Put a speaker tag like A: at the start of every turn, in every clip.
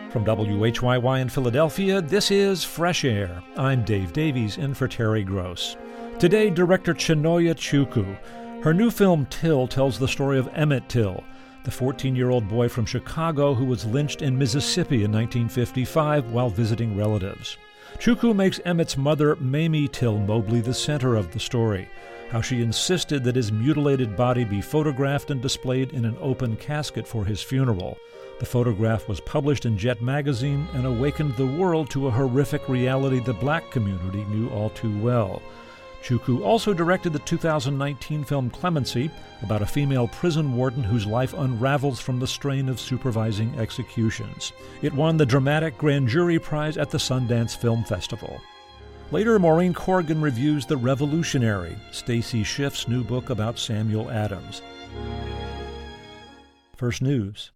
A: From WHYY in Philadelphia, this is Fresh Air. I'm Dave Davies, in for Terry Gross. Today, director Chinonye Chukwu. Her new film, Till, tells the story of Emmett Till, the 14-year-old boy from Chicago who was lynched in Mississippi in 1955 while visiting relatives. Chukwu makes Emmett's mother, Mamie Till Mobley, the center of the story, how she insisted that his mutilated body be photographed and displayed in an open casket for his funeral. The photograph was published in Jet magazine and awakened the world to a horrific reality the black community knew all too well. Chukwu also directed the 2019 film Clemency, about a female prison warden whose life unravels from the strain of supervising executions. It won the Dramatic Grand Jury Prize at the Sundance Film Festival. Later, Maureen Corrigan reviews The Revolutionary, Stacy Schiff's new book about Samuel Adams. First News.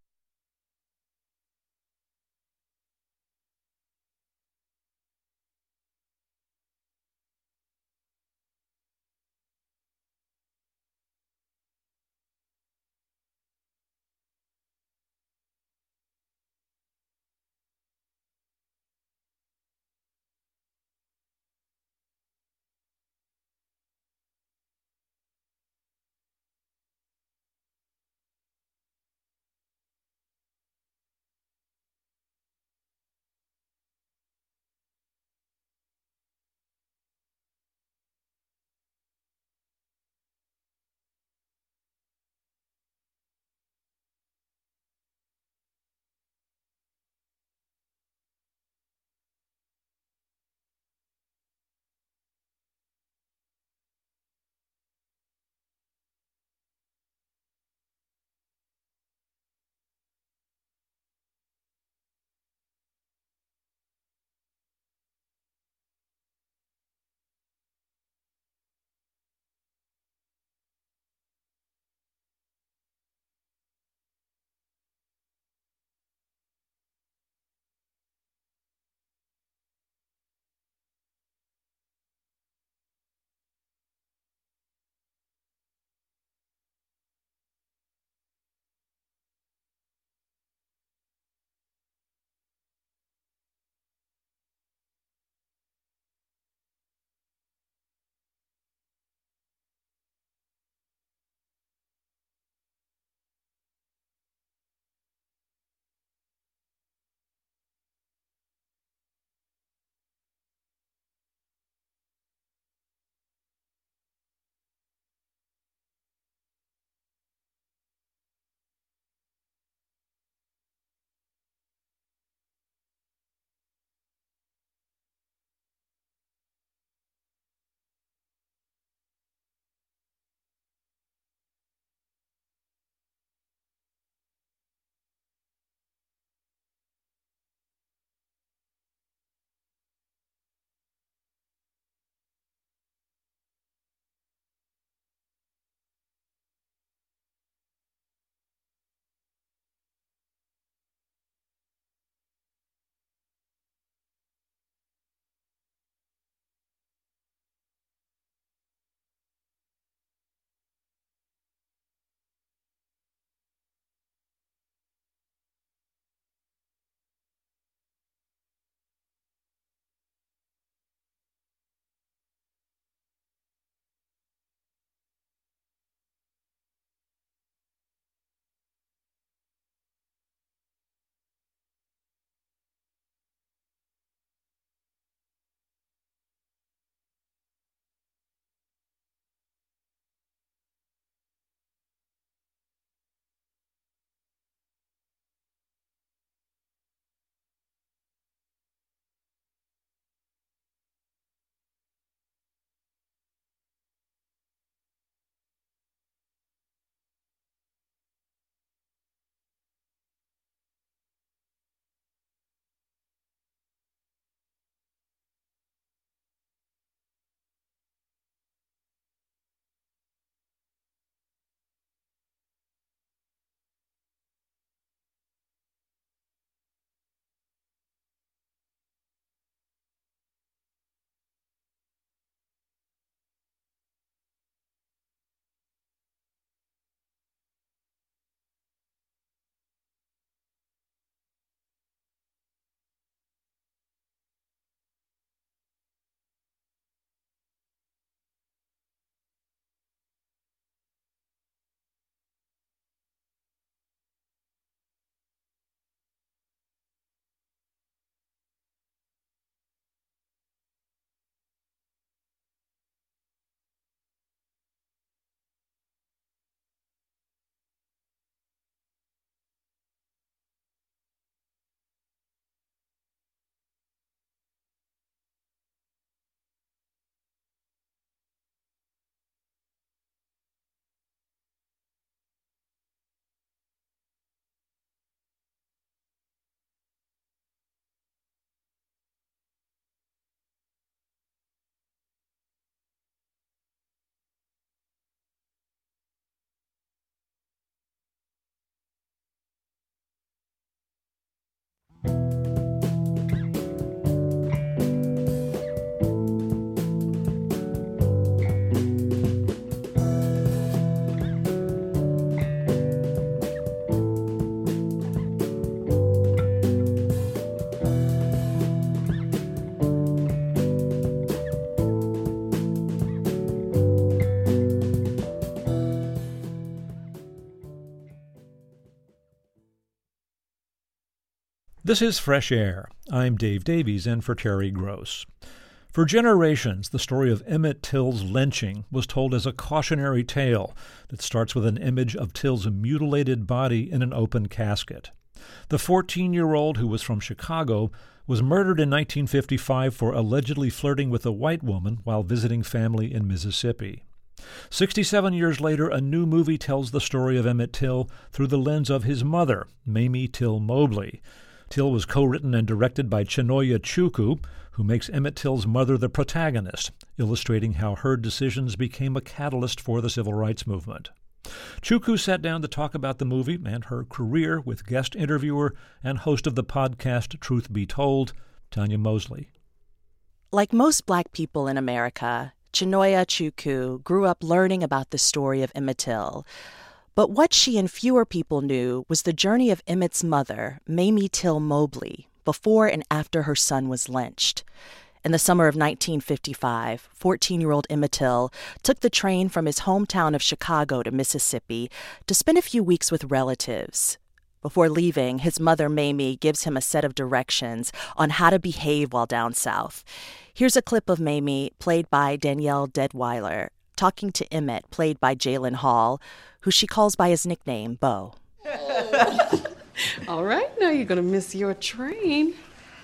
A: This is Fresh Air. I'm Dave Davies, in for Terry Gross. For generations, the story of Emmett Till's lynching was told as a cautionary tale that starts with an image of Till's mutilated body in an open casket. The 14-year-old, who was from Chicago, was murdered in 1955 for allegedly flirting with a white woman while visiting family in Mississippi. 67 years later, a new movie tells the story of Emmett Till through the lens of his mother, Mamie Till Mobley. Till was co-written and directed by Chinonye Chukwu, who makes Emmett Till's mother the protagonist, illustrating how her decisions became a catalyst for the civil rights movement. Chukwu sat down to talk about the movie and her career with guest interviewer and host of the podcast Truth Be Told, Tanya Mosley.
B: Like most Black people in America, Chinonye Chukwu grew up learning about the story of Emmett Till. But what she and fewer people knew was the journey of Emmett's mother, Mamie Till Mobley, before and after her son was lynched. In the summer of 1955, 14-year-old Emmett Till took the train from his hometown of Chicago to Mississippi to spend a few weeks with relatives. Before leaving, his mother, Mamie, gives him a set of directions on how to behave while down south. Here's a clip of Mamie, played by Danielle Deadweiler, talking to Emmett, played by Jalen Hall, who she calls by his nickname, Bo.
C: All right, now you're going to miss your train.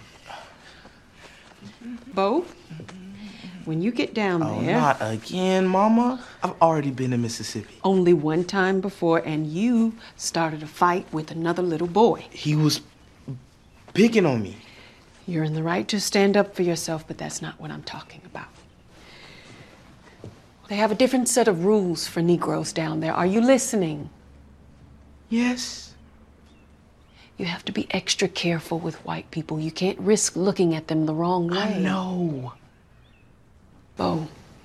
C: Bo, when you get down there...
D: Oh, not again, Mama. I've already been to Mississippi.
C: Only one time before, and you started a fight with another little boy.
D: He was picking on me.
C: You're in the right to stand up for yourself, but that's not what I'm talking about. They have a different set of rules for Negroes down there. Are you listening?
D: Yes.
C: You have to be extra careful with white people. You can't risk looking at them the wrong way.
D: I know.
C: Bo,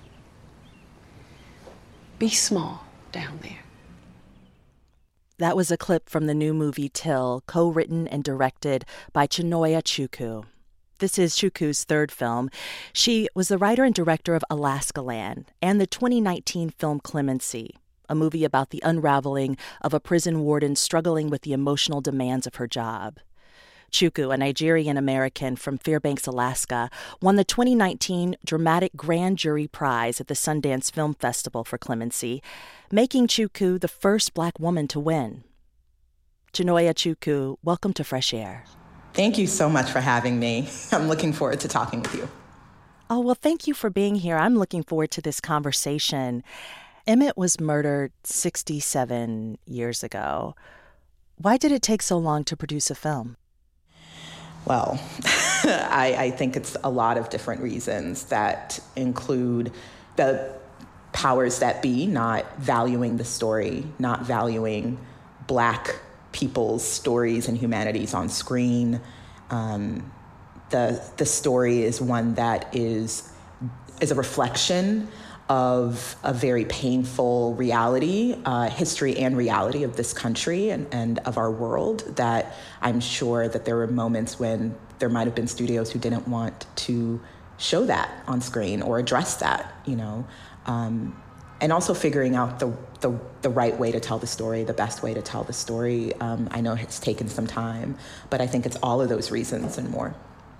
C: be small down there.
B: That was a clip from the new movie Till, co-written and directed by Chinonye Chukwu. This is Chukwu's third film. She was the writer and director of Alaskaland and the 2019 film Clemency, a movie about the unraveling of a prison warden struggling with the emotional demands of her job. Chukwu, a Nigerian-American from Fairbanks, Alaska, won the 2019 Dramatic Grand Jury Prize at the Sundance Film Festival for Clemency, making Chukwu the first Black woman to win. Chinonye Chukwu, welcome to Fresh Air.
E: Thank you so much for having me. I'm looking forward to talking with you.
B: Oh, well, thank you for being here. I'm looking forward to this conversation. Emmett was murdered 67 years ago. Why did it take so long to produce a film?
E: Well, I think it's a lot of different reasons that include the powers that be not valuing the story, not valuing Black people's stories and humanities on screen. The story is one that is a reflection of a very painful reality, history and reality of this country and of our world, that I'm sure that there were moments when there might have been studios who didn't want to show that on screen or address that, you know. And also figuring out the right way to tell the story, the best way to tell the story. I know it's taken some time, but I think it's all of those reasons and more.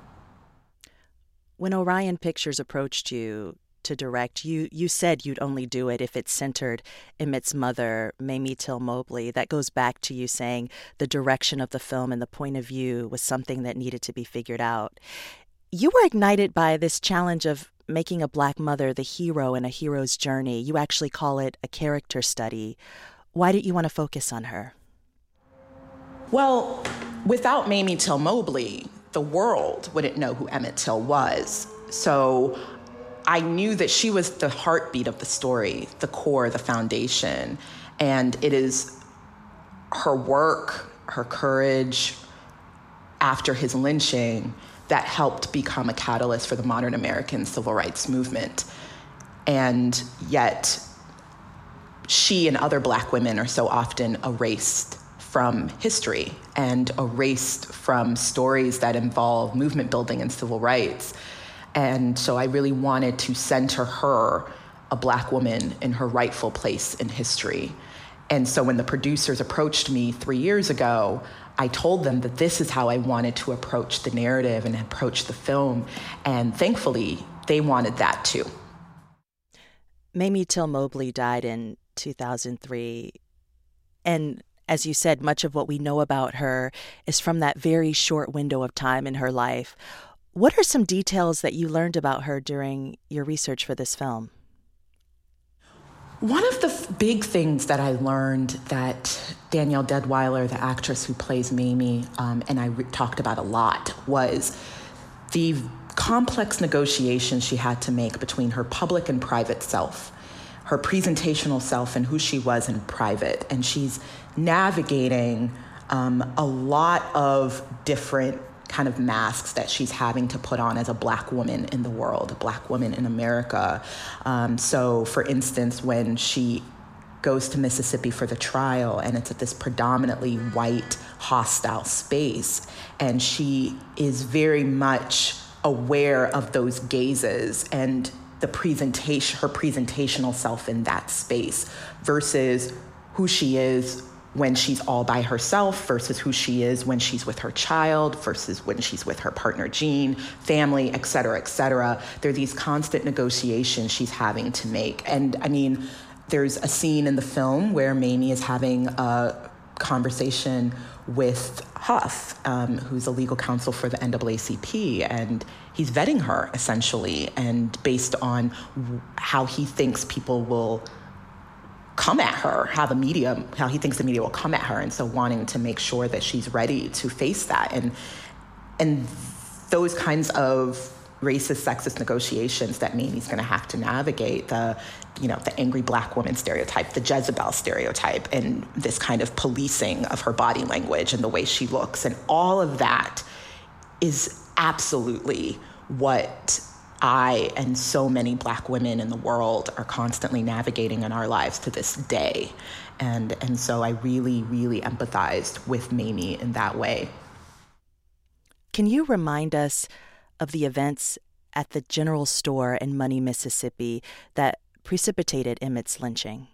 B: When Orion Pictures approached you to direct, you said you'd only do it if it centered Emmett's mother, Mamie Till Mobley. That goes back to you saying the direction of the film and the point of view was something that needed to be figured out. You were ignited by this challenge of making a Black mother the hero in a hero's journey. You actually call it a character study. Why did you want to focus on her?
E: Well, without Mamie Till Mobley, the world wouldn't know who Emmett Till was. So I knew that she was the heartbeat of the story, the core, the foundation. And it is her work, her courage after his lynching that helped become a catalyst for the modern American civil rights movement. And yet, she and other Black women are so often erased from history and erased from stories that involve movement building and civil rights. And so I really wanted to center her, a Black woman, in her rightful place in history. And so when the producers approached me 3 years ago, I told them that this is how I wanted to approach the narrative and approach the film. And thankfully, they wanted that too.
B: Mamie Till Mobley died in 2003. And as you said, much of what we know about her is from that very short window of time in her life. What are some details that you learned about her during your research for this film?
E: One of the big things that I learned that Danielle Deadwyler, the actress who plays Mamie, and I talked about a lot, was the complex negotiations she had to make between her public and private self, her presentational self and who she was in private. And she's navigating a lot of different kind of masks that she's having to put on as a Black woman in the world, a Black woman in America. So, for instance, when she goes to Mississippi for the trial, and it's at this predominantly white, hostile space, and she is very much aware of those gazes and the presentation, her presentational self in that space versus who she is when she's all by herself versus who she is when she's with her child versus when she's with her partner, Jean, family, et cetera, et cetera. There are these constant negotiations she's having to make. And I mean, there's a scene in the film where Mamie is having a conversation with Huff, who's a legal counsel for the NAACP, and he's vetting her essentially, and based on how he thinks people will come at her, how he thinks the media will come at her, and so wanting to make sure that she's ready to face that, and those kinds of racist, sexist negotiations that Mamie's going to have to navigate, the angry Black woman stereotype, the Jezebel stereotype, and this kind of policing of her body language and the way she looks, and all of that is absolutely what I and so many Black women in the world are constantly navigating in our lives to this day. And so I really, really empathized with Mamie in that way.
B: Can you remind us of the events at the general store in Money, Mississippi that precipitated Emmett's lynching?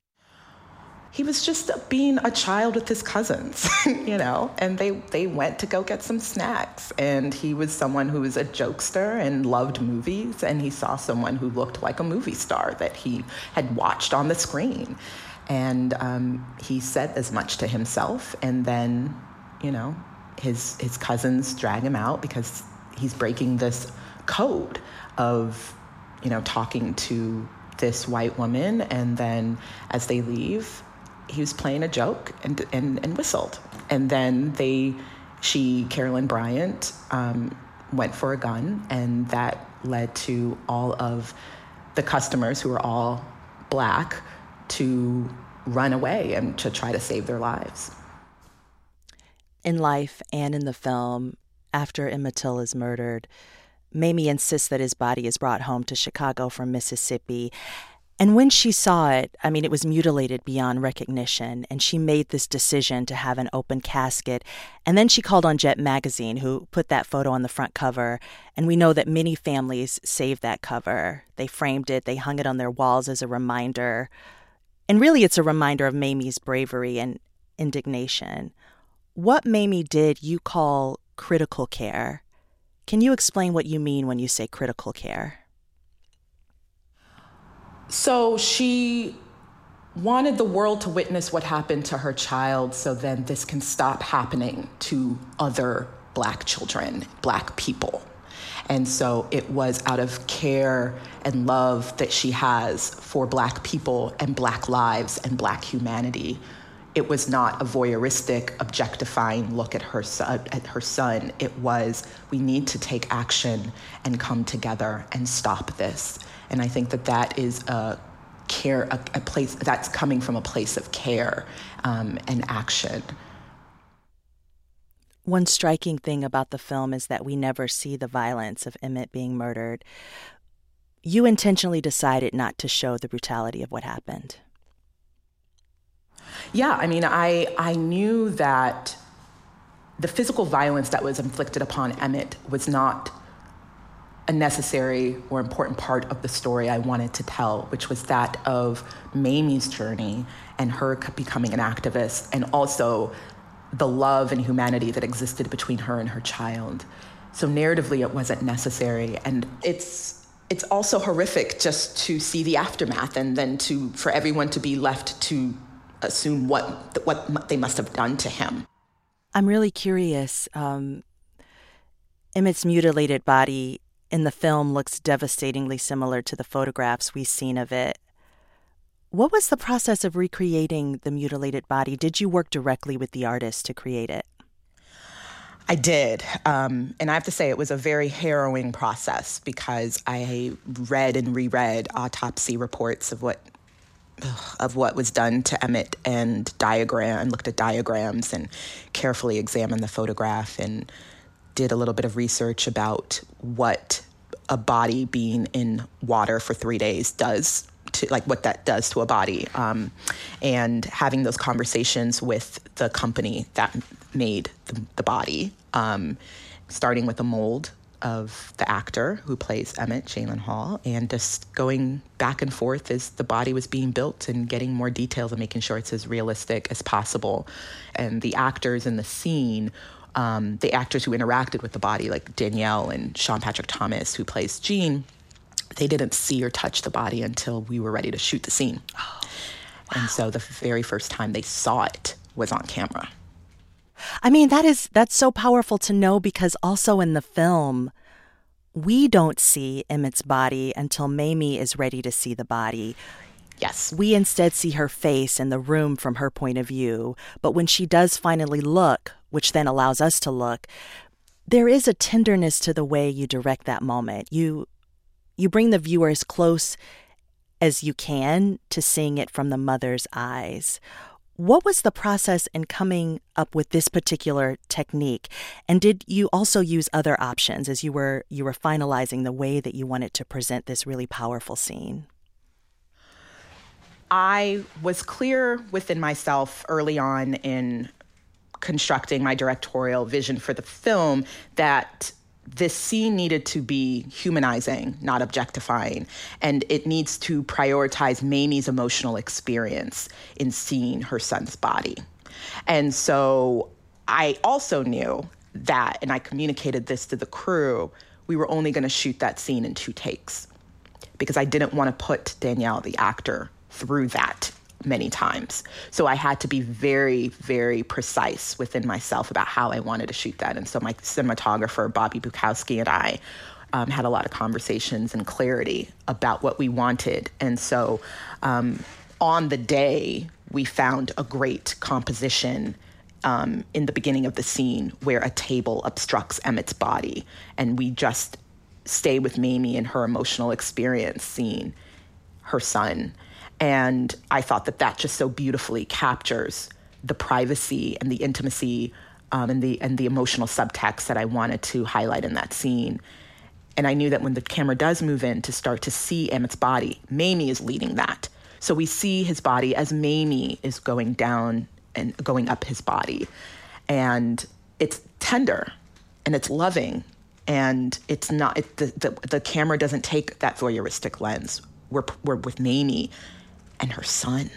E: He was just being a child with his cousins, and they went to go get some snacks. And he was someone who was a jokester and loved movies, and he saw someone who looked like a movie star that he had watched on the screen. And he said as much to himself, and then, his cousins drag him out because he's breaking this code of, talking to this white woman, and then as they leave, he was playing a joke and whistled. And then Carolyn Bryant, went for a gun, and that led to all of the customers who were all Black to run away and to try to save their lives.
B: In life and in the film, after Emmett Till is murdered, Mamie insists that his body is brought home to Chicago from Mississippi. And when she saw it, it was mutilated beyond recognition, and she made this decision to have an open casket. And then she called on Jet Magazine, who put that photo on the front cover. And we know that many families saved that cover. They framed it, they hung it on their walls as a reminder. And really, it's a reminder of Mamie's bravery and indignation. What Mamie did, you call critical care. Can you explain what you mean when you say critical care?
E: So she wanted the world to witness what happened to her child, so then this can stop happening to other Black children, Black people. And so it was out of care and love that she has for Black people and Black lives and Black humanity. It was not a voyeuristic, objectifying look at her son. It was, we need to take action and come together and stop this. And I think that is a place that's coming from a place of care and action.
B: One striking thing about the film is that we never see the violence of Emmett being murdered. You intentionally decided not to show the brutality of what happened.
E: Yeah, I knew that the physical violence that was inflicted upon Emmett was not a necessary or important part of the story I wanted to tell, which was that of Mamie's journey and her becoming an activist, and also the love and humanity that existed between her and her child. So narratively, it wasn't necessary. And it's also horrific just to see the aftermath, and then for everyone to be left to assume what they must have done to him.
B: I'm really curious. Emmett's mutilated body in the film looks devastatingly similar to the photographs we've seen of it. What was the process of recreating the mutilated body? Did you work directly with the artist to create it?
E: I did. And I have to say it was a very harrowing process, because I read and reread autopsy reports of what was done to Emmett, and looked at diagrams and carefully examined the photograph, and did a little bit of research about what a body being in water for 3 days does to, what that does to a body. And having those conversations with the company that made the body, starting with a mold of the actor who plays Emmett, Jalen Hall, and just going back and forth as the body was being built and getting more details and making sure it's as realistic as possible. And the actors in the scene, the actors who interacted with the body, like Danielle and Sean Patrick Thomas, who plays Gene, they didn't see or touch the body until we were ready to shoot the scene. Oh, wow. And so the very first time they saw it was on camera.
B: I mean, that's so powerful to know, because also in the film, we don't see Emmett's body until Mamie is ready to see the body.
E: Yes.
B: We instead see her face in the room from her point of view. But when she does finally look, which then allows us to look, there is a tenderness to the way you direct that moment. You bring the viewer as close as you can to seeing it from the mother's eyes. What was the process in coming up with this particular technique? And did you also use other options as you were finalizing the way that you wanted to present this really powerful scene?
E: I was clear within myself early on in constructing my directorial vision for the film that this scene needed to be humanizing, not objectifying, and it needs to prioritize Mamie's emotional experience in seeing her son's body. And so I also knew that, and I communicated this to the crew, we were only going to shoot that scene in 2 takes, because I didn't want to put Danielle, the actor, through that many times. So I had to be very, very precise within myself about how I wanted to shoot that. And so my cinematographer, Bobby Bukowski, and I had a lot of conversations and clarity about what we wanted. And so on the day, we found a great composition in the beginning of the scene where a table obstructs Emmett's body. And we just stay with Mamie and her emotional experience seeing her son. And I thought that just so beautifully captures the privacy and the intimacy and the emotional subtext that I wanted to highlight in that scene. And I knew that when the camera does move in to start to see Emmett's body, Mamie is leading that. So we see his body as Mamie is going down and going up his body. And it's tender and it's loving. And it's not, the camera doesn't take that voyeuristic lens. We're with Mamie and her son.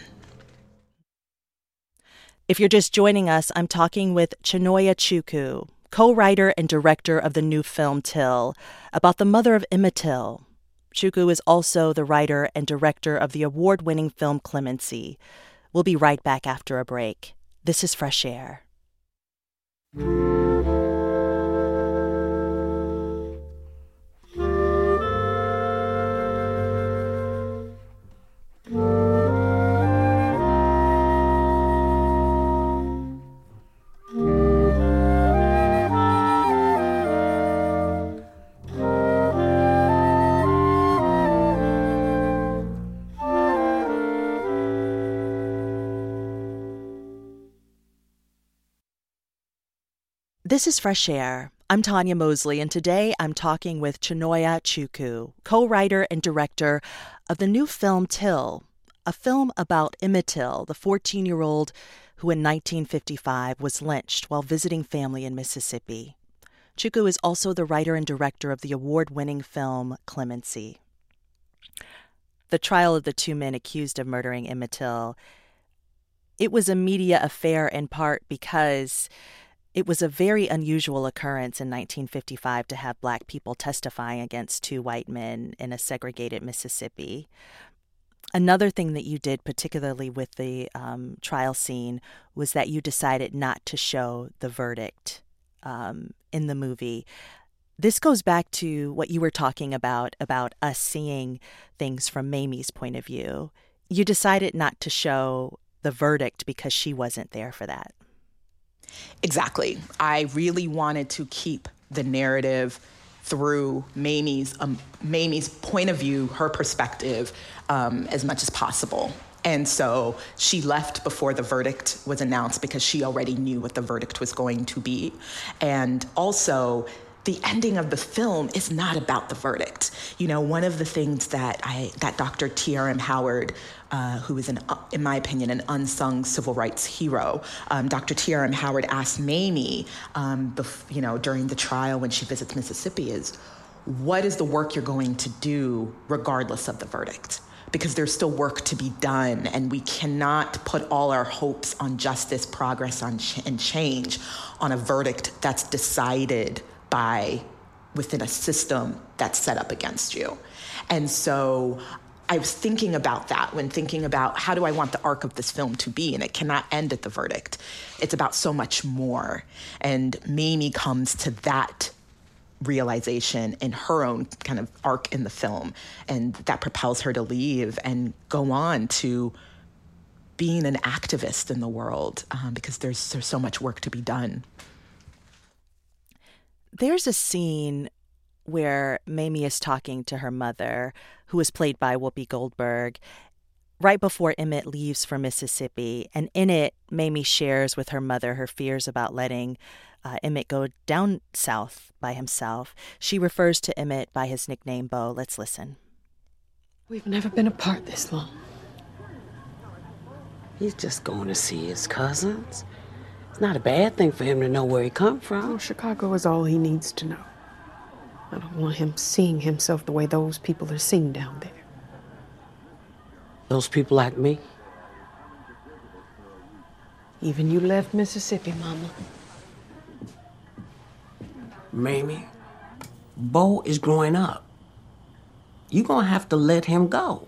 B: If you're just joining us, I'm talking with Chinonye Chukwu, co-writer and director of the new film Till, about the mother of Emmett Till. Chukwu is also the writer and director of the award-winning film Clemency. We'll be right back after a break. This is Fresh Air. This is Fresh Air. I'm Tanya Mosley, and today I'm talking with Chinonye Chukwu, co-writer and director of the new film Till, a film about Emmett Till, the 14-year-old who in 1955 was lynched while visiting family in Mississippi. Chukwu is also the writer and director of the award-winning film Clemency. The trial of the two men accused of murdering Emmett Till, it was a media affair in part because it was a very unusual occurrence in 1955 to have Black people testifying against two white men in a segregated Mississippi. Another thing that you did, particularly with the trial scene, was that you decided not to show the verdict in the movie. This goes back to what you were talking about us seeing things from Mamie's point of view. You decided not to show the verdict because she wasn't there for that.
E: Exactly. I really wanted to keep the narrative through Mamie's point of view, her perspective, as much as possible. And so she left before the verdict was announced because she already knew what the verdict was going to be. And also, the ending of the film is not about the verdict. You know, one of the things that Dr. T.R.M. Howard, who is, in my opinion, an unsung civil rights hero, Dr. T.R.M. Howard asked Mamie, during the trial when she visits Mississippi, is what is the work you're going to do regardless of the verdict? Because there's still work to be done, and we cannot put all our hopes on justice, progress, and change on a verdict that's decided within a system that's set up against you. And so I was thinking about that when thinking about how do I want the arc of this film to be, and it cannot end at the verdict. It's about so much more. And Mamie comes to that realization in her own kind of arc in the film, and that propels her to leave and go on to being an activist in the world, because there's so much work to be done.
B: There's a scene where Mamie is talking to her mother, who is played by Whoopi Goldberg, right before Emmett leaves for Mississippi. And in it, Mamie shares with her mother her fears about letting Emmett go down south by himself. She refers to Emmett by his nickname, Bo. Let's listen.
C: We've never been apart this long.
F: He's just going to see his cousins. It's not a bad thing for him to know where he come from.
C: Oh, Chicago is all he needs to know. I don't want him seeing himself the way those people are seen down there.
F: Those people like me?
C: Even you left Mississippi, Mama.
F: Mamie, Bo is growing up. You're gonna have to let him go.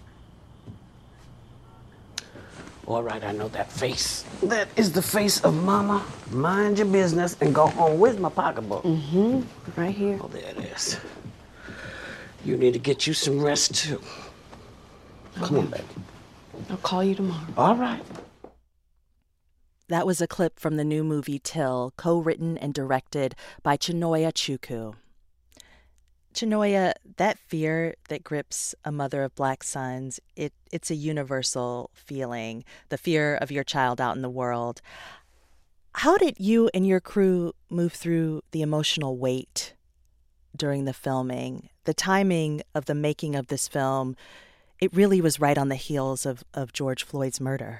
F: All right, I know that face. That is the face of Mama. Mind your business and go home. Where's my pocketbook?
C: Mm-hmm. Right here.
F: Oh, there it is. You need to get you some rest, too. Come on, baby.
C: I'll call you tomorrow.
F: All right.
B: That was a clip from the new movie Till, co-written and directed by Chinonye Chukwu. Chinonye, that fear that grips a mother of Black sons, it's a universal feeling, the fear of your child out in the world. How did you and your crew move through the emotional weight during the filming? The timing of the making of this film, it really was right on the heels of George Floyd's murder.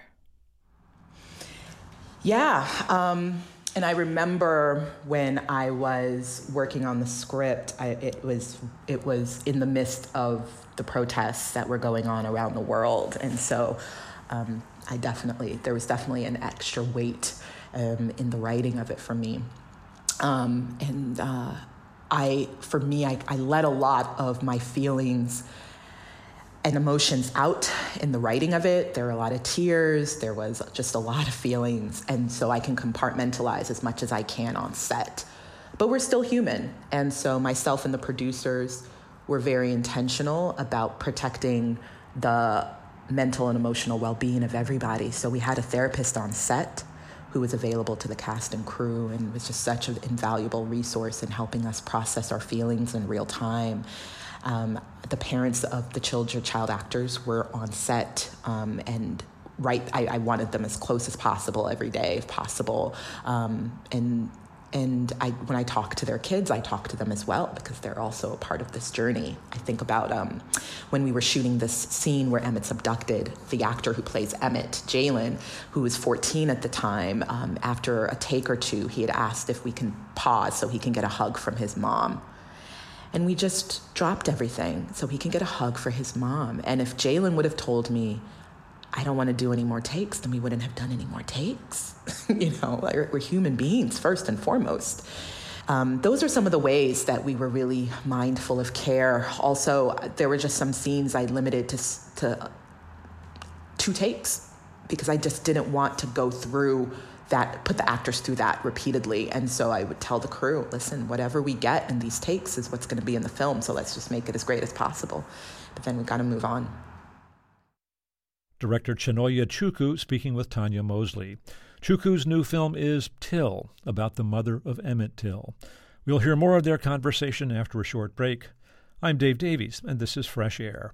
E: Yeah, and I remember when I was working on the script, it was in the midst of the protests that were going on around the world, and so there was definitely an extra weight in the writing of it for me, I let a lot of my feelings and emotions out in the writing of it. There were a lot of tears. There was just a lot of feelings. And so I can compartmentalize as much as I can on set. But we're still human. And so myself and the producers were very intentional about protecting the mental and emotional well-being of everybody. So we had a therapist on set who was available to the cast and crew and was just such an invaluable resource in helping us process our feelings in real time. The parents of the child actors were on set, and I wanted them as close as possible every day, if possible. And And when I talk to their kids, I talk to them as well because they're also a part of this journey. I think about when we were shooting this scene where Emmett's abducted, the actor who plays Emmett, Jalen, who was 14 at the time, after a take or two, he had asked if we can pause so he can get a hug from his mom. And we just dropped everything so he can get a hug for his mom. And if Jalen would have told me, I don't want to do any more takes, then we wouldn't have done any more takes. We're human beings first and foremost. Those are some of the ways that we were really mindful of care. Also, there were just some scenes I limited to 2 takes because I just didn't want to go through that, put the actors through that repeatedly. And so I would tell the crew, listen, whatever we get in these takes is what's going to be in the film, so let's just make it as great as possible. But then we got to move on.
A: Director Chinonye Chukwu speaking with Tanya Mosley. Chukwu's new film is Till, about the mother of Emmett Till. We'll hear more of their conversation after a short break. I'm Dave Davies, and this is Fresh Air.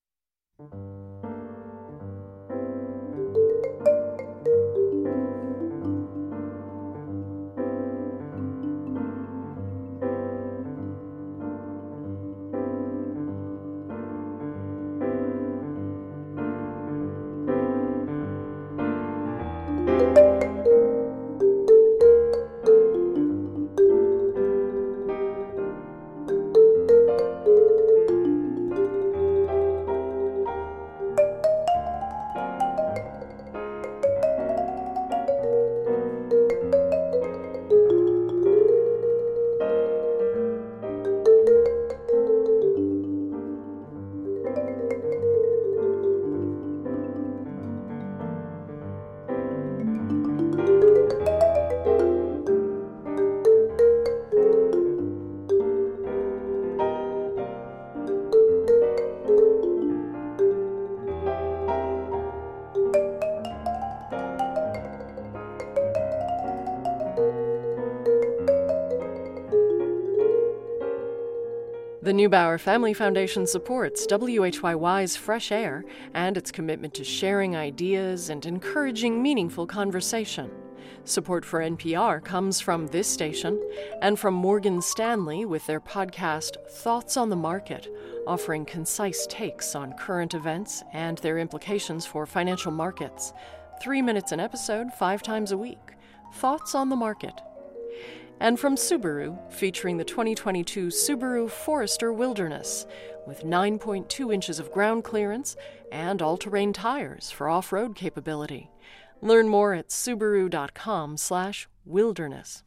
G: The Neubauer Family Foundation supports WHYY's Fresh Air and its commitment to sharing ideas and encouraging meaningful conversation. Support for NPR comes from this station and from Morgan Stanley with their podcast Thoughts on the Market, offering concise takes on current events and their implications for financial markets. 3 minutes an episode, 5 times a week. Thoughts on the Market. And from Subaru, featuring the 2022 Subaru Forester Wilderness, with 9.2 inches of ground clearance and all-terrain tires for off-road capability. Learn more at subaru.com/wilderness.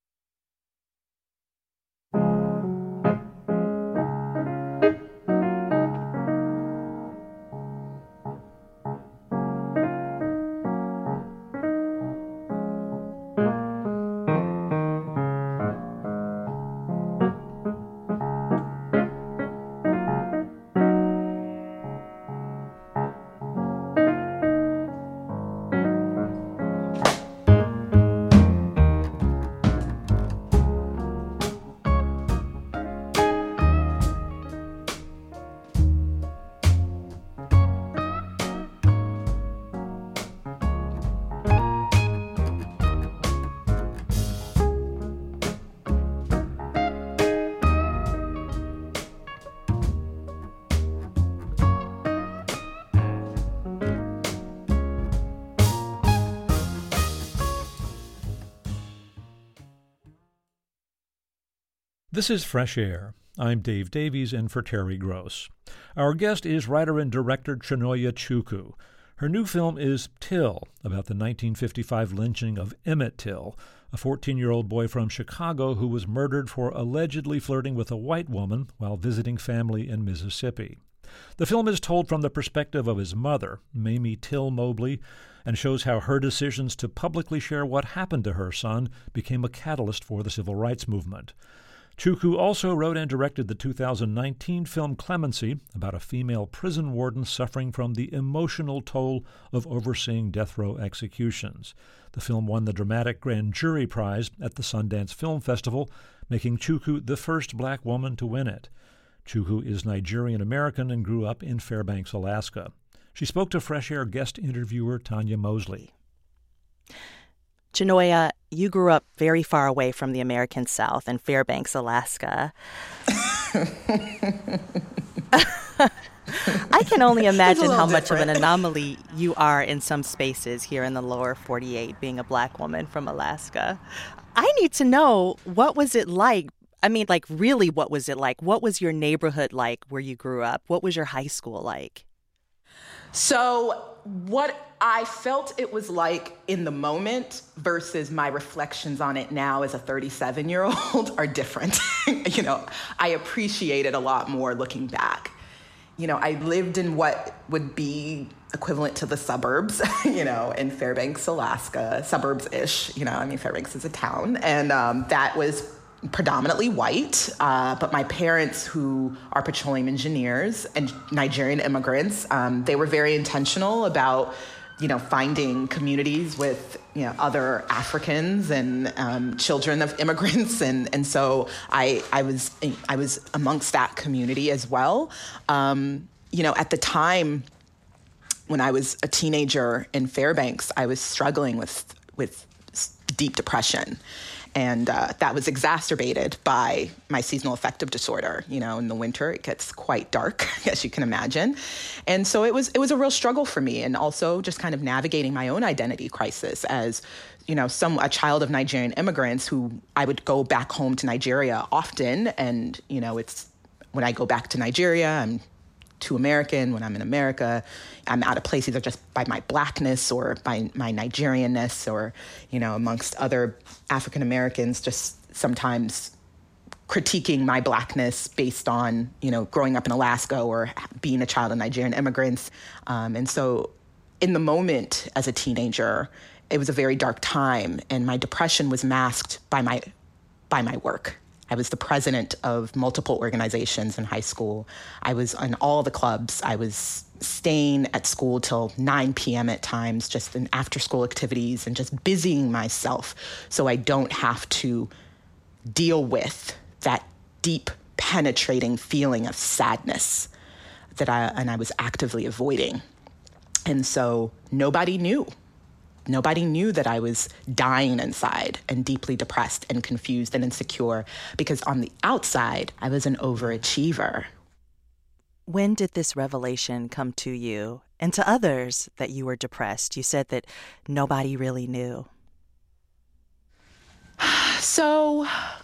A: This is Fresh Air. I'm Dave Davies in for Terry Gross. Our guest is writer and director Chinonye Chukwu. Her new film is Till, about the 1955 lynching of Emmett Till, a 14-year-old boy from Chicago who was murdered for allegedly flirting with a white woman while visiting family in Mississippi. The film is told from the perspective of his mother, Mamie Till Mobley, and shows how her decisions to publicly share what happened to her son became a catalyst for the civil rights movement. Chukwu also wrote and directed the 2019 film Clemency, about a female prison warden suffering from the emotional toll of overseeing death row executions. The film won the Dramatic Grand Jury Prize at the Sundance Film Festival, making Chukwu the first black woman to win it. Chukwu is Nigerian-American and grew up in Fairbanks, Alaska. She spoke to Fresh Air guest interviewer Tanya Mosley.
B: Chenoya, you grew up very far away from the American South in Fairbanks, Alaska. I can only imagine how much of an anomaly you are in some spaces here in the lower 48, being a Black woman from Alaska. I need to know, what was it like? I mean, like, really, what was it like? What was your neighborhood like where you grew up? What was your high school like?
E: So what I felt it was like in the moment versus my reflections on it now as a 37-year-old are different. I appreciate it a lot more looking back. I lived in what would be equivalent to the suburbs, in Fairbanks, Alaska, suburbs-ish. Fairbanks is a town. And that was predominantly white, but my parents, who are petroleum engineers and Nigerian immigrants, they were very intentional about, finding communities with, other Africans and children of immigrants, and so I was amongst that community as well. At the time when I was a teenager in Fairbanks, I was struggling with deep depression. And that was exacerbated by my seasonal affective disorder. In the winter, it gets quite dark, as you can imagine. And so it was a real struggle for me, and also just kind of navigating my own identity crisis as, a child of Nigerian immigrants who I would go back home to Nigeria often. And, it's when I go back to Nigeria, I'm too American. When I'm in America, I'm out of place either just by my Blackness or by my Nigerianness, or, amongst other African Americans, just sometimes critiquing my Blackness based on, growing up in Alaska or being a child of Nigerian immigrants. And so in the moment as a teenager, it was a very dark time, and my depression was masked by my work. I was the president of multiple organizations in high school. I was in all the clubs. I was staying at school till 9 p.m. at times, just in after-school activities, and just busying myself so I don't have to deal with that deep, penetrating feeling of sadness that I was actively avoiding. And so nobody knew. Nobody knew that I was dying inside and deeply depressed and confused and insecure, because on the outside, I was an overachiever.
B: When did this revelation come to you and to others that you were depressed? You said that nobody really knew.
E: So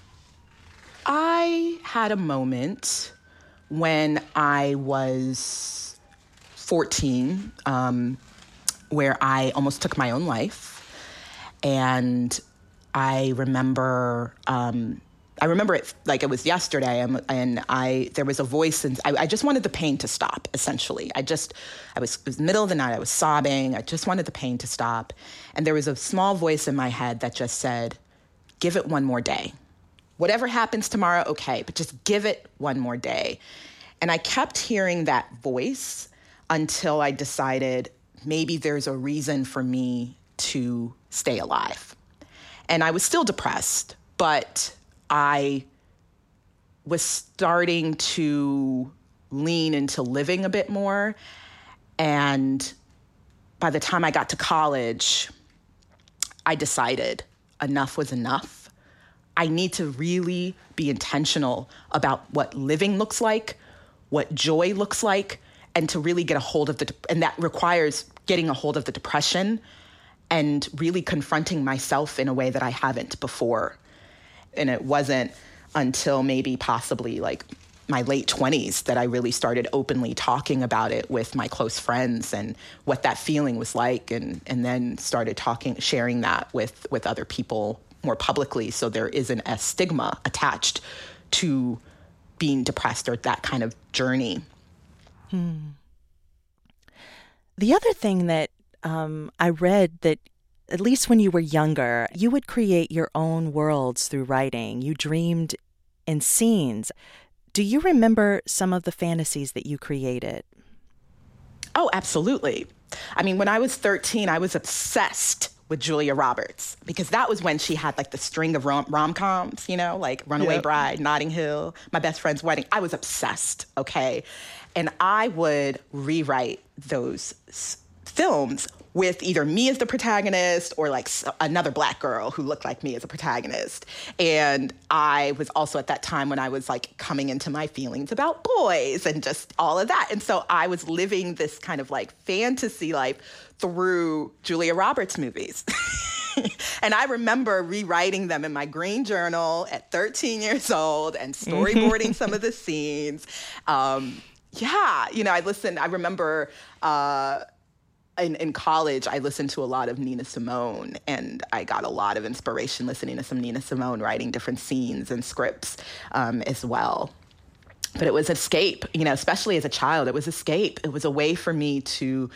E: I had a moment when I was 14, where I almost took my own life. And I remember it like it was yesterday. And there was a voice, and I just wanted the pain to stop, essentially. It was the middle of the night. I was sobbing. I just wanted the pain to stop. And there was a small voice in my head that just said, give it one more day. Whatever happens tomorrow, okay, but just give it one more day. And I kept hearing that voice until I decided maybe there's a reason for me to stay alive. And I was still depressed, but I was starting to lean into living a bit more. And by the time I got to college, I decided enough was enough. I need to really be intentional about what living looks like, what joy looks like, and to really get a hold of and that requires getting a hold of the depression and really confronting myself in a way that I haven't before. And it wasn't until maybe possibly like my late 20s that I really started openly talking about it with my close friends and what that feeling was like, and then started sharing that with other people more publicly, so there isn't a stigma attached to being depressed or that kind of journey.
B: The other thing that I read, that at least when you were younger, you would create your own worlds through writing. You dreamed in scenes. Do you remember some of the fantasies that you created?
E: Oh, absolutely. I mean, when I was 13, I was obsessed with Julia Roberts, because that was when she had like the string of rom-coms, like Runaway Bride, Notting Hill, My Best Friend's Wedding. I was obsessed, okay? And I would rewrite those films with either me as the protagonist or like another Black girl who looked like me as a protagonist. And I was also at that time when I was like coming into my feelings about boys and just all of that. And so I was living this kind of like fantasy life through Julia Roberts movies. And I remember rewriting them in my green journal at 13 years old and storyboarding some of the scenes. I remember in college, I listened to a lot of Nina Simone, and I got a lot of inspiration listening to some Nina Simone, writing different scenes and scripts as well. But it was escape, especially as a child, it was escape. It was a way for me to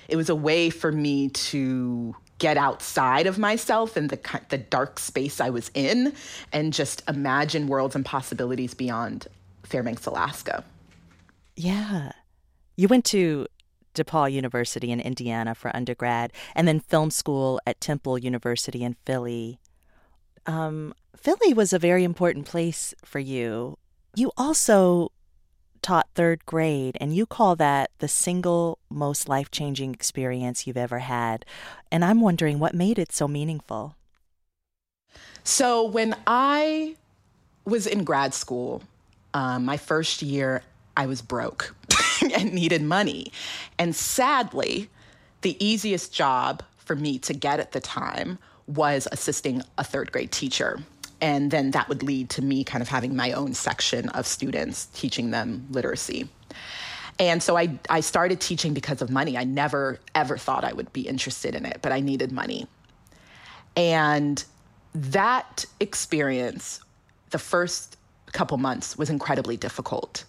E: get outside of myself and the dark space I was in and just imagine worlds and possibilities beyond Fairbanks, Alaska.
B: Yeah. You went to DePaul University in Indiana for undergrad and then film school at Temple University in Philly. Philly was a very important place for you. You also taught third grade, and you call that the single most life-changing experience you've ever had. And I'm wondering what made it so meaningful.
E: So when I was in grad school, my first year, I was broke and needed money. And sadly, the easiest job for me to get at the time was assisting a third grade teacher. And then that would lead to me kind of having my own section of students, teaching them literacy. And so I started teaching because of money. I never, ever thought I would be interested in it, but I needed money. And that experience, the first couple months, was incredibly difficult.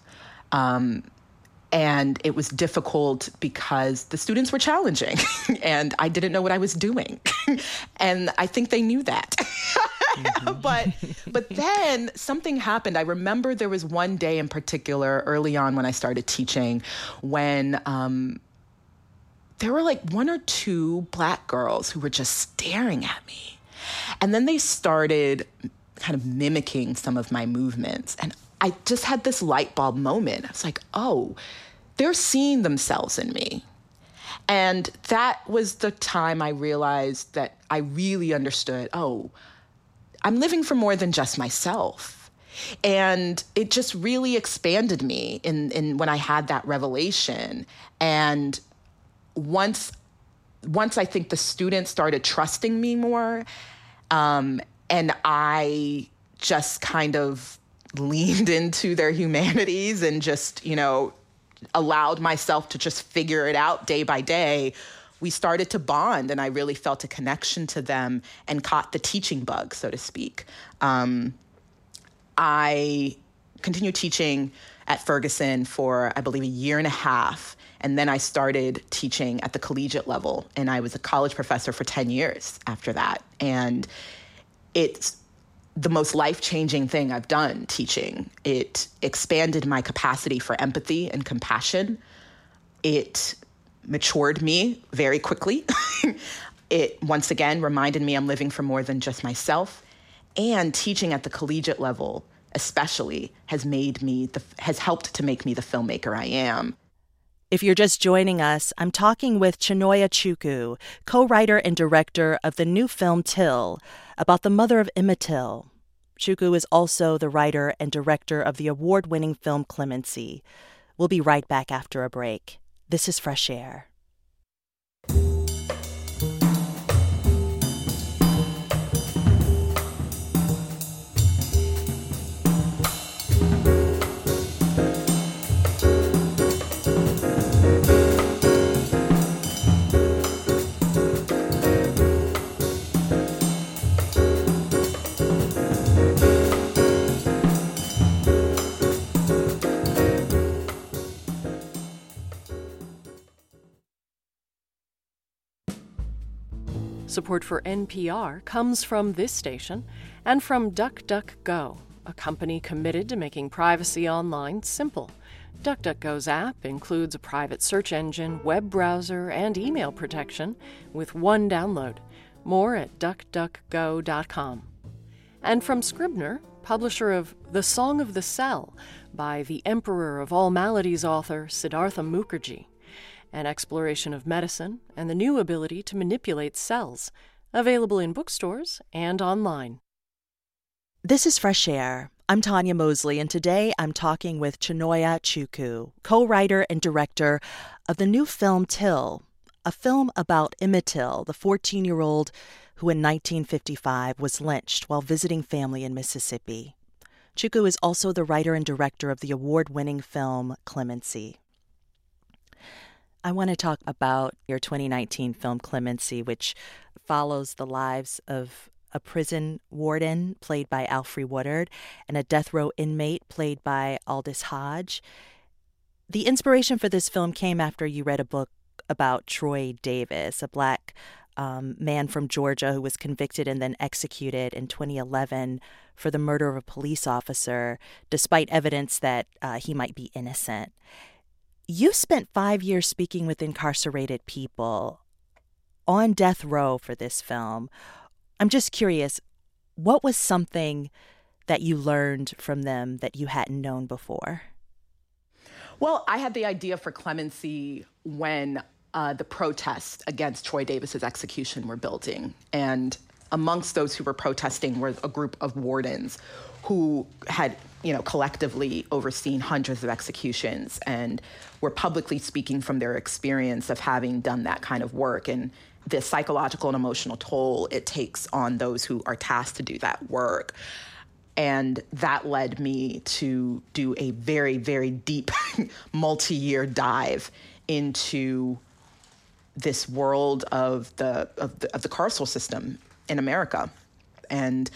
E: And it was difficult because the students were challenging and I didn't know what I was doing. And I think they knew that. But then something happened. I remember there was one day in particular early on when I started teaching when there were like one or two Black girls who were just staring at me. And then they started kind of mimicking some of my movements. And I just had this light bulb moment. I was like, oh, they're seeing themselves in me. And that was the time I realized that I really understood, oh, I'm living for more than just myself. And it just really expanded me in when I had that revelation. And once I think the students started trusting me more, and I just kind of leaned into their humanities and just, allowed myself to just figure it out day by day, we started to bond, and I really felt a connection to them and caught the teaching bug, so to speak. I continued teaching at Ferguson for, I believe, a year and a half, and then I started teaching at the collegiate level, and I was a college professor for 10 years after that. And it's the most life-changing thing I've done teaching. It expanded my capacity for empathy and compassion. It matured me very quickly. It, once again, reminded me I'm living for more than just myself. And teaching at the collegiate level, especially, has helped to make me the filmmaker I am.
B: If you're just joining us, I'm talking with Chinonye Chukwu, co-writer and director of the new film Till, about the mother of Emmett Till. Chukwu is also the writer and director of the award-winning film Clemency. We'll be right back after a break. This is Fresh Air.
G: Support for NPR comes from this station and from DuckDuckGo, a company committed to making privacy online simple. DuckDuckGo's app includes a private search engine, web browser, and email protection with one download. More at duckduckgo.com. And from Scribner, publisher of The Song of the Cell by the Emperor of All Maladies author Siddhartha Mukherjee. an exploration of medicine and the new ability to manipulate cells, available in bookstores and online.
B: This is Fresh Air. I'm Tanya Mosley, and today I'm talking with Chinonye Chukwu, co-writer and director of the new film Till, a film about Emmett Till, the 14-year-old who in 1955 was lynched while visiting family in Mississippi. Chukwu is also the writer and director of the award-winning film Clemency. I want to talk about your 2019 film Clemency, which follows the lives of a prison warden played by Alfre Woodard and a death row inmate played by Aldous Hodge. The inspiration for this film came after you read a book about Troy Davis, a black man from Georgia who was convicted and then executed in 2011 for the murder of a police officer, despite evidence that he might be innocent. You spent 5 years speaking with incarcerated people on death row for this film. I'm just curious, what was something that you learned from them that you hadn't known before?
E: Well, I had the idea for Clemency when the protests against Troy Davis's execution were building. And amongst those who were protesting were a group of wardens who had, collectively overseen hundreds of executions and were publicly speaking from their experience of having done that kind of work and the psychological and emotional toll it takes on those who are tasked to do that work. And that led me to do a very, very deep multi-year dive into this world of the carceral system in America. And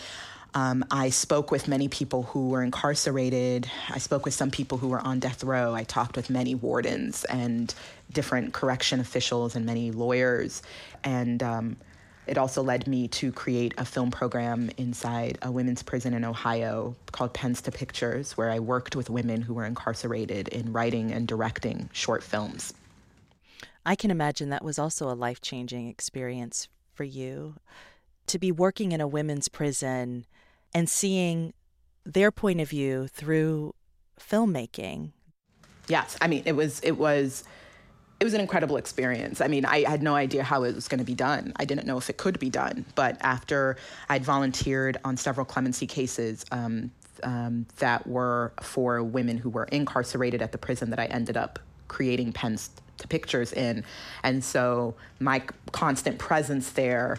E: I spoke with many people who were incarcerated. I spoke with some people who were on death row. I talked with many wardens and different correction officials and many lawyers. And it also led me to create a film program inside a women's prison in Ohio called Pens to Pictures, where I worked with women who were incarcerated in writing and directing short films.
B: I can imagine that was also a life-changing experience for you, to be working in a women's prison and seeing their point of view through filmmaking.
E: Yes, I mean, it was an incredible experience. I mean, I had no idea how it was going to be done. I didn't know if it could be done. But after I'd volunteered on several clemency cases that were for women who were incarcerated at the prison that I ended up creating Pens to Pictures in. And so my constant presence there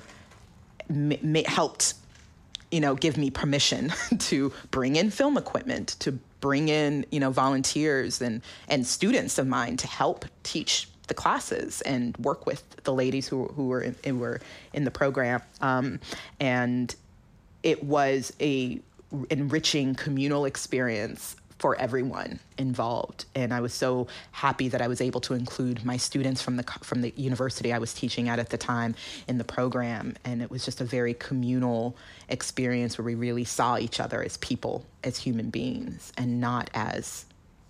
E: helped, give me permission to bring in film equipment, to bring in, volunteers and students of mine to help teach the classes and work with the ladies who were in the program. And it was a enriching communal experience for everyone involved. And I was so happy that I was able to include my students from the university I was teaching at the time in the program. And it was just a very communal experience where we really saw each other as people, as human beings, and not as,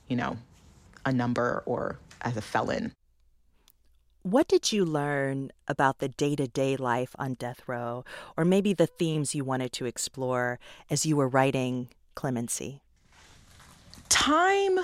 E: a number or as a felon.
B: What did you learn about the day-to-day life on death row, or maybe the themes you wanted to explore as you were writing Clemency?
E: Time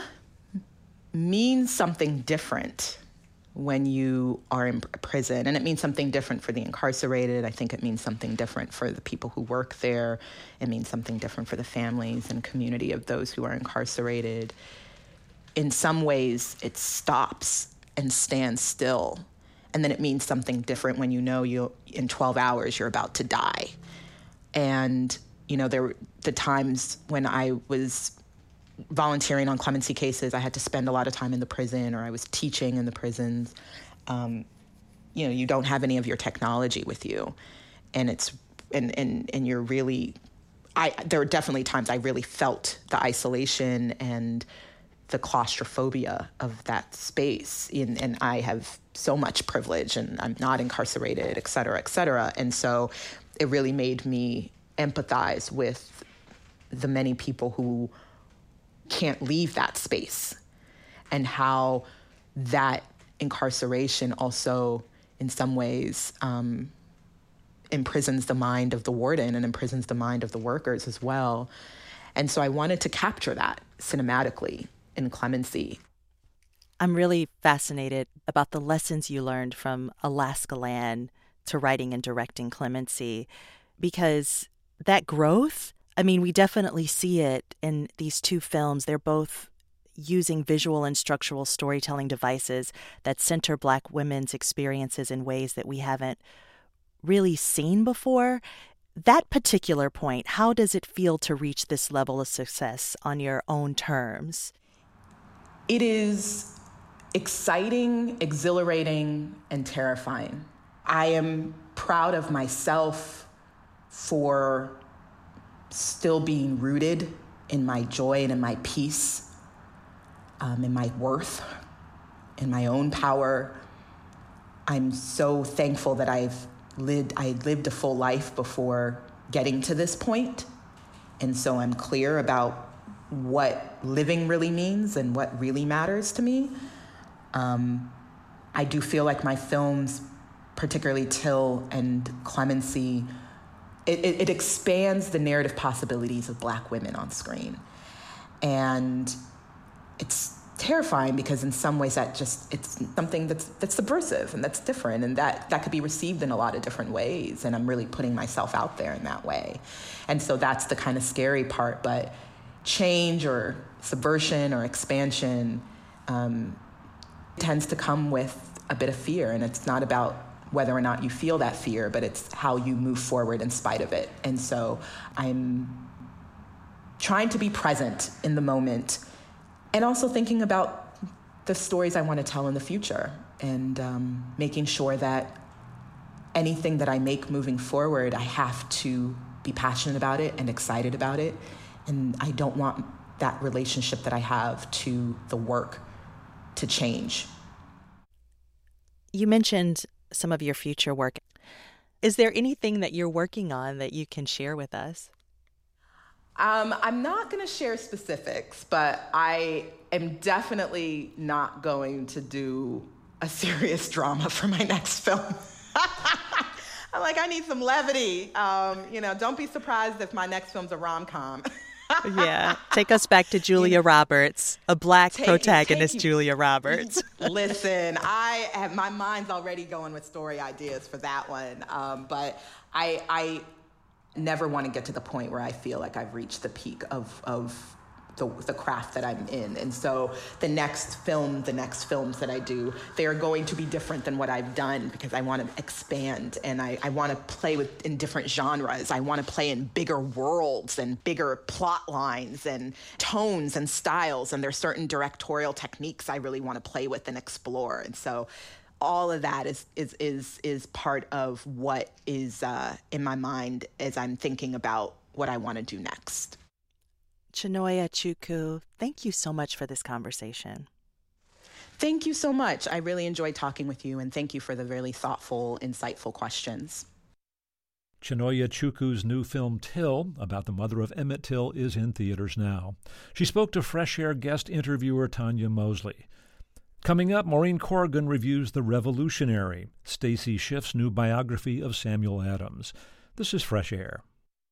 E: means something different when you are in prison, and it means something different for the incarcerated. I think it means something different for the people who work there. It means something different for the families and community of those who are incarcerated. In some ways, it stops and stands still, and then it means something different when you in 12 hours you're about to die. And there were the times when I was volunteering on clemency cases, I had to spend a lot of time in the prison, or I was teaching in the prisons. You don't have any of your technology with you, and you're really. There are definitely times I really felt the isolation and the claustrophobia of that space, and I have so much privilege, and I'm not incarcerated, et cetera, et cetera. And so, it really made me empathize with the many people who can't leave that space, and how that incarceration also, in some ways, imprisons the mind of the warden and imprisons the mind of the workers as well. And so I wanted to capture that cinematically in Clemency.
B: I'm really fascinated about the lessons you learned from Alaska Land to writing and directing Clemency, because that growth, I mean, we definitely see it in these two films. They're both using visual and structural storytelling devices that center Black women's experiences in ways that we haven't really seen before. That particular point, how does it feel to reach this level of success on your own terms?
E: It is exciting, exhilarating, and terrifying. I am proud of myself for still being rooted in my joy and in my peace, in my worth, in my own power. I'm so thankful that I lived a full life before getting to this point. And so I'm clear about what living really means and what really matters to me. I do feel like my films, particularly Till and Clemency, it expands the narrative possibilities of Black women on screen. And it's terrifying because in some ways it's something that's subversive and that's different, and that could be received in a lot of different ways, and I'm really putting myself out there in that way. And so that's the kind of scary part, but change or subversion or expansion tends to come with a bit of fear, and it's not about whether or not you feel that fear, but it's how you move forward in spite of it. And so I'm trying to be present in the moment and also thinking about the stories I want to tell in the future, and making sure that anything that I make moving forward, I have to be passionate about it and excited about it. And I don't want that relationship that I have to the work to change.
B: You mentioned some of your future work. Is there anything that you're working on that you can share with us?
E: I'm not going to share specifics, but I am definitely not going to do a serious drama for my next film. I'm like, I need some levity. Don't be surprised if my next film's a rom-com.
B: Yeah. Take us back to Julia Roberts, a Black protagonist, Julia Roberts.
E: Listen, my mind's already going with story ideas for that one. But I never want to get to the point where I feel like I've reached the peak of the craft that I'm in. And so the next films that I do, they are going to be different than what I've done, because I want to expand, and I want to play in different genres. I want to play in bigger worlds and bigger plot lines and tones and styles. And there's certain directorial techniques I really want to play with and explore. And so all of that is part of what is in my mind as I'm thinking about what I want to do next.
B: Chinonye Chukwu, thank you so much for this conversation.
E: Thank you so much. I really enjoyed talking with you, and thank you for the really thoughtful, insightful questions.
A: Chinonye Chukwu's new film, Till, about the mother of Emmett Till, is in theaters now. She spoke to Fresh Air guest interviewer Tanya Mosley. Coming up, Maureen Corrigan reviews The Revolutionary, Stacy Schiff's new biography of Samuel Adams. This is Fresh Air.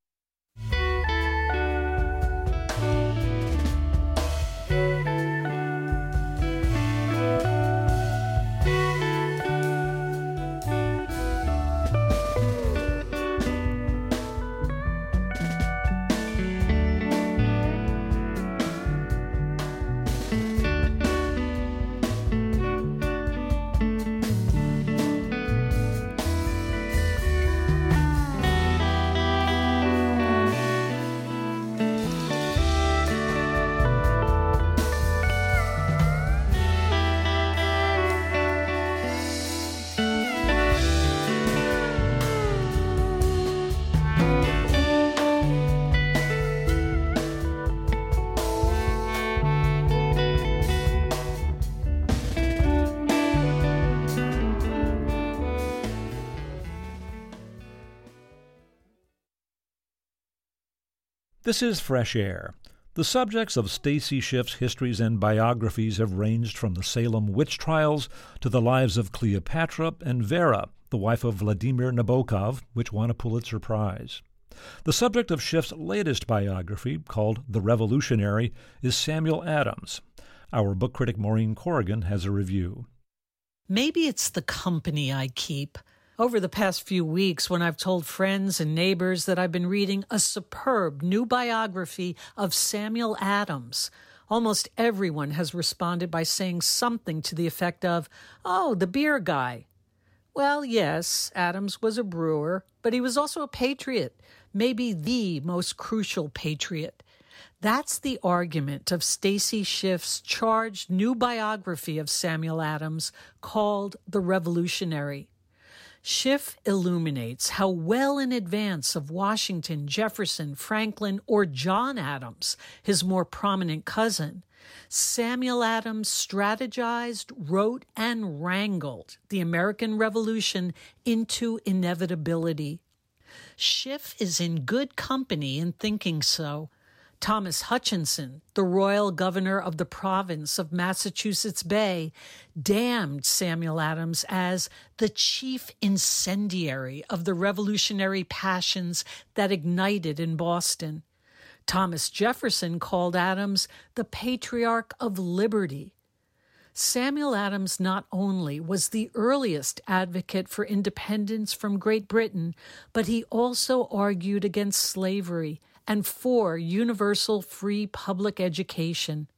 A: This is Fresh Air. The subjects of Stacy Schiff's histories and biographies have ranged from the Salem witch trials to the lives of Cleopatra and Vera, the wife of Vladimir Nabokov, which won a Pulitzer Prize. The subject of Schiff's latest biography, called The Revolutionary, is Samuel Adams. Our book critic Maureen Corrigan has a review.
H: Maybe it's the company I keep. Over the past few weeks, when I've told friends and neighbors that I've been reading a superb new biography of Samuel Adams, almost everyone has responded by saying something to the effect of, "Oh, the beer guy." Well, yes, Adams was a brewer, but he was also a patriot, maybe the most crucial patriot. That's the argument of Stacy Schiff's charged new biography of Samuel Adams called The Revolutionary. Schiff illuminates how well in advance of Washington, Jefferson, Franklin, or John Adams, his more prominent cousin, Samuel Adams strategized, wrote, and wrangled the American Revolution into inevitability. Schiff is in good company in thinking so. Thomas Hutchinson, the royal governor of the province of Massachusetts Bay, damned Samuel Adams as the chief incendiary of the revolutionary passions that ignited in Boston. Thomas Jefferson called Adams the patriarch of liberty. Samuel Adams not only was the earliest advocate for independence from Great Britain, but he also argued against slavery and for universal free public education.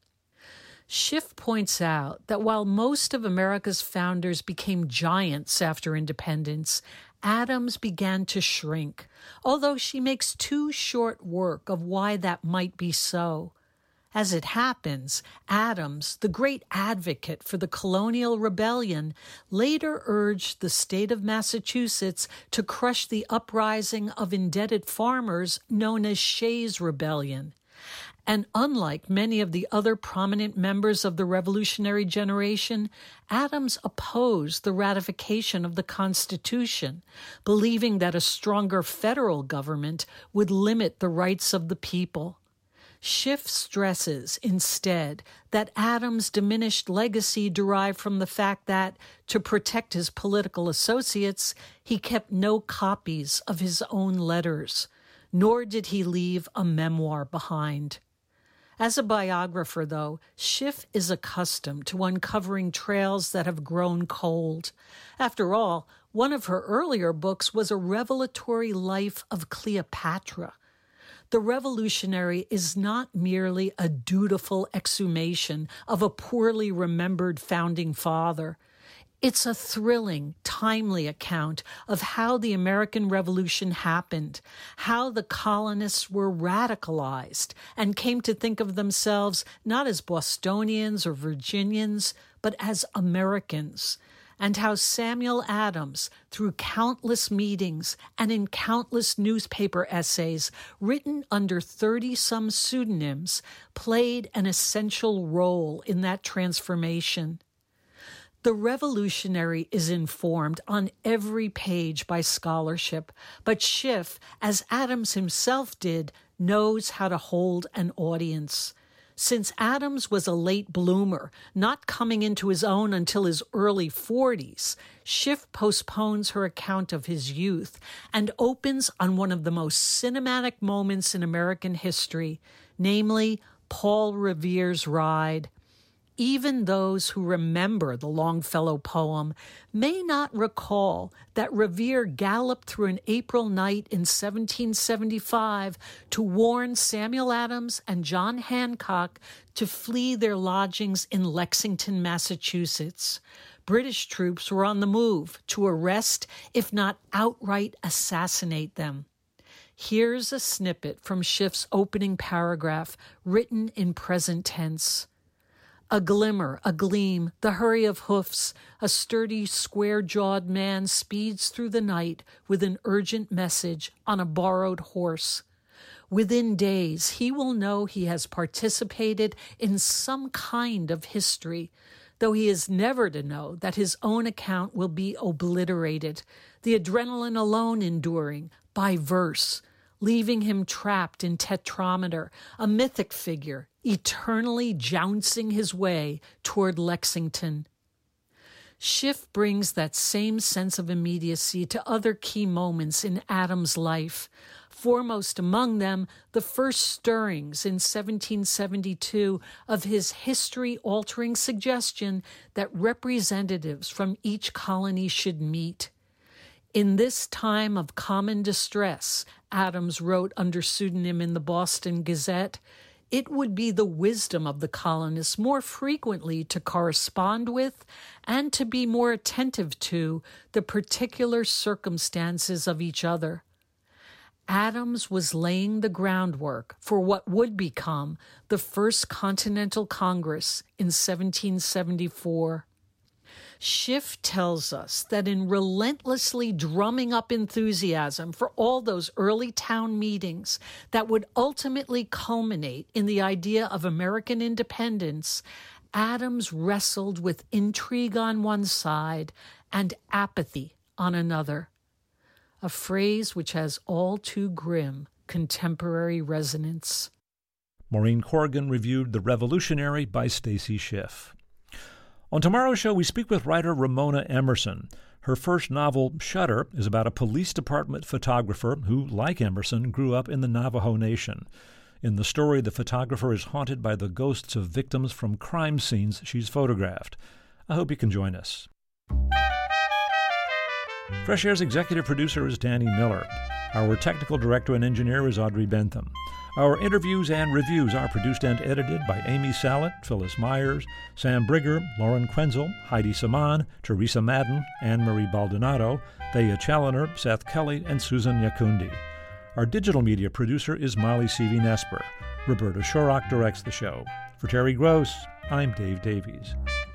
H: Schiff points out that while most of America's founders became giants after independence, Adams began to shrink, although she makes too short work of why that might be so. As it happens, Adams, the great advocate for the colonial rebellion, later urged the state of Massachusetts to crush the uprising of indebted farmers known as Shays' Rebellion. And unlike many of the other prominent members of the revolutionary generation, Adams opposed the ratification of the Constitution, believing that a stronger federal government would limit the rights of the people. Schiff stresses, instead, that Adams' diminished legacy derived from the fact that, to protect his political associates, he kept no copies of his own letters, nor did he leave a memoir behind. As a biographer, though, Schiff is accustomed to uncovering trails that have grown cold. After all, one of her earlier books was a revelatory life of Cleopatra. The Revolutionary is not merely a dutiful exhumation of a poorly remembered founding father. It's a thrilling, timely account of how the American Revolution happened, how the colonists were radicalized and came to think of themselves not as Bostonians or Virginians, but as Americans, and how Samuel Adams, through countless meetings and in countless newspaper essays written under 30-some pseudonyms, played an essential role in that transformation. The Revolutionary is informed on every page by scholarship, but Schiff, as Adams himself did, knows how to hold an audience. Since Adams was a late bloomer, not coming into his own until his early 40s, Schiff postpones her account of his youth and opens on one of the most cinematic moments in American history, namely Paul Revere's ride. Even those who remember the Longfellow poem may not recall that Revere galloped through an April night in 1775 to warn Samuel Adams and John Hancock to flee their lodgings in Lexington, Massachusetts. British troops were on the move to arrest, if not outright assassinate them. Here's a snippet from Schiff's opening paragraph, written in present tense. A glimmer, a gleam, the hurry of hoofs, a sturdy, square-jawed man speeds through the night with an urgent message on a borrowed horse. Within days, he will know he has participated in some kind of history, though he is never to know that his own account will be obliterated, the adrenaline alone enduring, by verse, leaving him trapped in tetrameter, a mythic figure, eternally jouncing his way toward Lexington. Schiff brings that same sense of immediacy to other key moments in Adams' life. foremost among them the first stirrings in 1772 of his history-altering suggestion that representatives from each colony should meet. In this time of common distress, Adams wrote under pseudonym in the Boston Gazette, it would be the wisdom of the colonists more frequently to correspond with and to be more attentive to the particular circumstances of each other. Adams was laying the groundwork for what would become the First Continental Congress in 1774. Schiff tells us that in relentlessly drumming up enthusiasm for all those early town meetings that would ultimately culminate in the idea of American independence, Adams wrestled with intrigue on one side and apathy on another, a phrase which has all too grim contemporary resonance.
A: Maureen Corrigan reviewed The Revolutionary by Stacy Schiff. On tomorrow's show, we speak with writer Ramona Emerson. Her first novel, Shutter, is about a police department photographer who, like Emerson, grew up in the Navajo Nation. In the story, the photographer is haunted by the ghosts of victims from crime scenes she's photographed. I hope you can join us. Fresh Air's executive producer is Danny Miller. Our technical director and engineer is Audrey Bentham. Our interviews and reviews are produced and edited by Amy Sallet, Phyllis Myers, Sam Brigger, Lauren Kwenzel, Heidi Saman, Teresa Madden, Anne-Marie Baldonado, Thea Challoner, Seth Kelly, and Susan Yakundi. Our digital media producer is Molly Seavey-Nesper. Roberta Shorrock directs the show. For Terry Gross, I'm Dave Davies.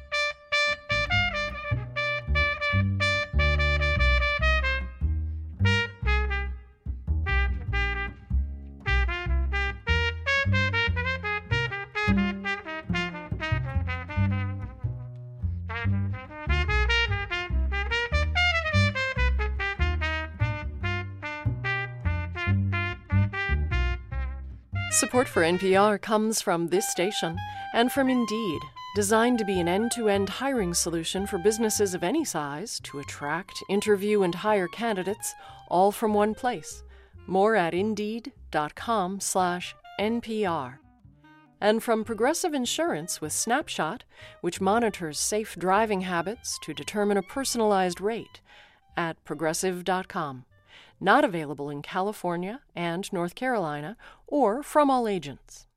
G: Support for NPR comes from this station and from Indeed, designed to be an end-to-end hiring solution for businesses of any size to attract, interview, and hire candidates, all from one place. More at Indeed.com/NPR. And from Progressive Insurance with Snapshot, which monitors safe driving habits to determine a personalized rate at Progressive.com. Not available in California and North Carolina or from all agents.